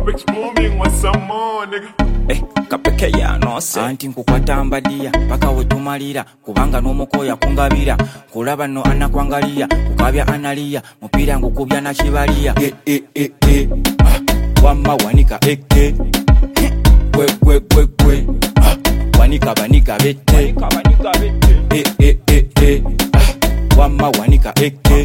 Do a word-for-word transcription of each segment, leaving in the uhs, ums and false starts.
Rich booming, want some more, nigga. Eh, kapeke ya nose anti nkukwata mbadiya paka wetumalira kubanga n'omukoya kungabira kulaba no anakwangalia kukabya analiya mupira ngukubya na kibaliya eh eh eh eh ah, wama wanika eke kwe kwe kwe kwe ah, wanika banika bete wanika banika bete eh eh eh eh ah, wama wanika eke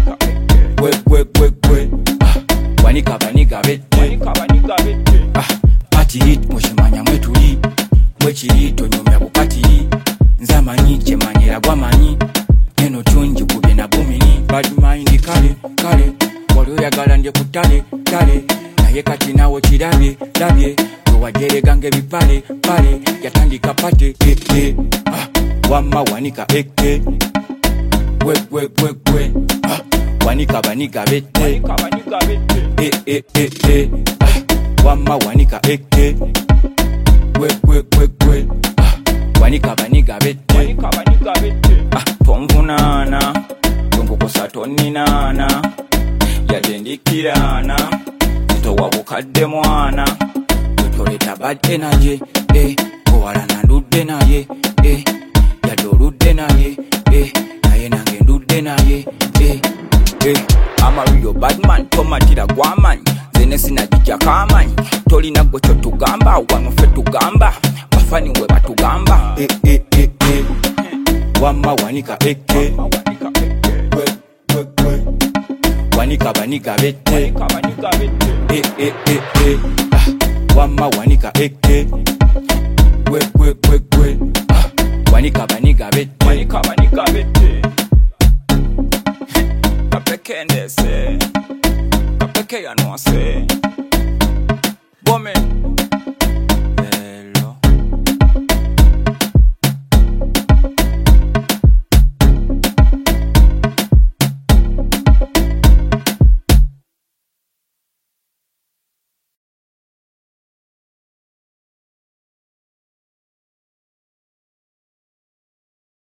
kwe kwe kwe kwe ah, wanika banika bete wanika banika bete ah hit mushimanya mwetuli mwechiri tonyomya bukatiri nzamanyi chemanyera gwamanyi neno tunji kubye na bumini bad mind kale kale wali yagala nje kutale tale naye kati nawo kirabye labye wajere gange bipale pale yatandika pate eh eh ah wama wanika eke we we we we ah wanika banika bete wanika banika bete eh eh eh eh wama wanika eke kwe kwe kwe kwe ah, wanika baniga bete wanika baniga bete ah, tonvunana tunkukosa toninana yadendikirana zitowa bukadde mwana tutoleta bad energy eh, owala nandudde naye eh, yadoludde naye eh, naye nange ndudde naye eh, eh, I'm a real bad man tomatira gwamanyi Nesina jija kamanyi tolina gwe kyo tugamba wano ffe tugamba bafani we batugamba eh eh eh eh wama wanika eke kwe kwe kwe wanika banika bete wanika banika bete eh eh eh eh ah, wama wanika eke kwe kwe kwe kwe ah, wanika banika bete wanika banika bete kapekendese Kapeke ya nwase Bome